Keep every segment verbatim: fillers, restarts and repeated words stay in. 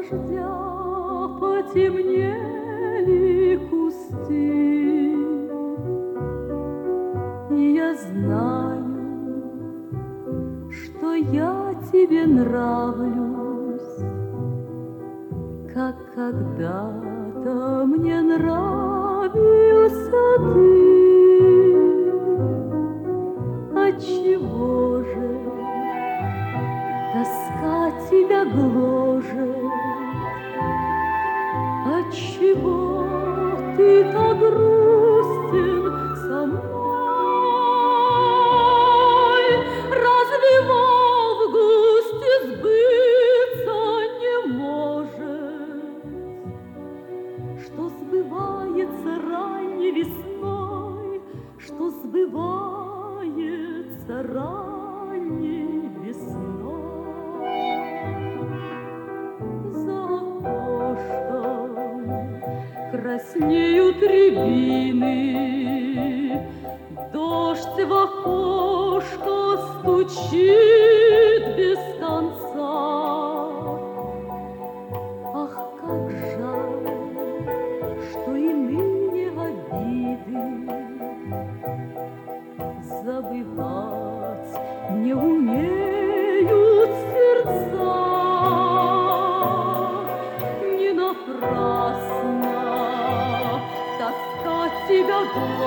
дождя потемнели кусты. И я знаю, что я тебе нравлюсь, как когда-то мне нравился ты. Отчего же тоска тебя гложет? Отчего ты так грустен со мной? Разве в августе сбыться не может, что сбывается ранней весной, что сбывается ранней весной? За окошком краснеют рябины, дождь в окошко стучит без конца. Ах, как жаль, что иные обиды забывать не умеют сердца. Не напрасно тоска тебя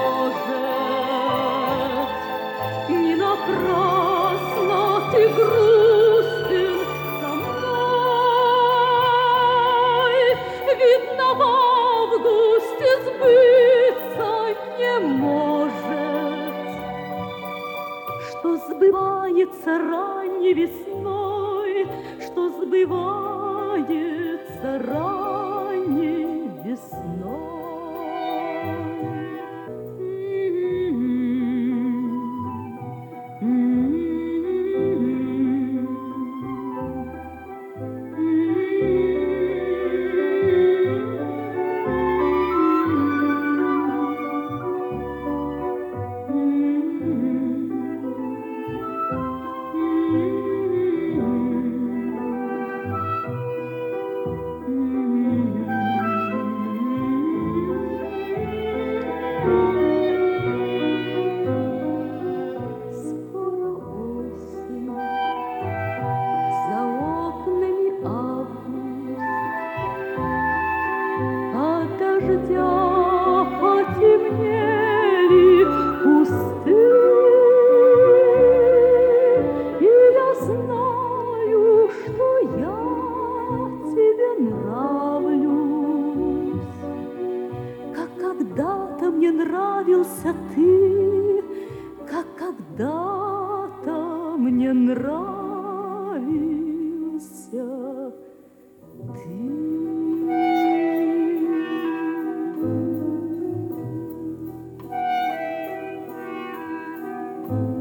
гложет, не напрасно ты грустен со мной. Видно, в августе сбыться не может, что сбывается ранней весной, что сбывается ранней весной. Дождя потемнели кусты, и я знаю, что я тебе нравлюсь, как когда-то мне нравился ты, как когда-то мне нравился ты.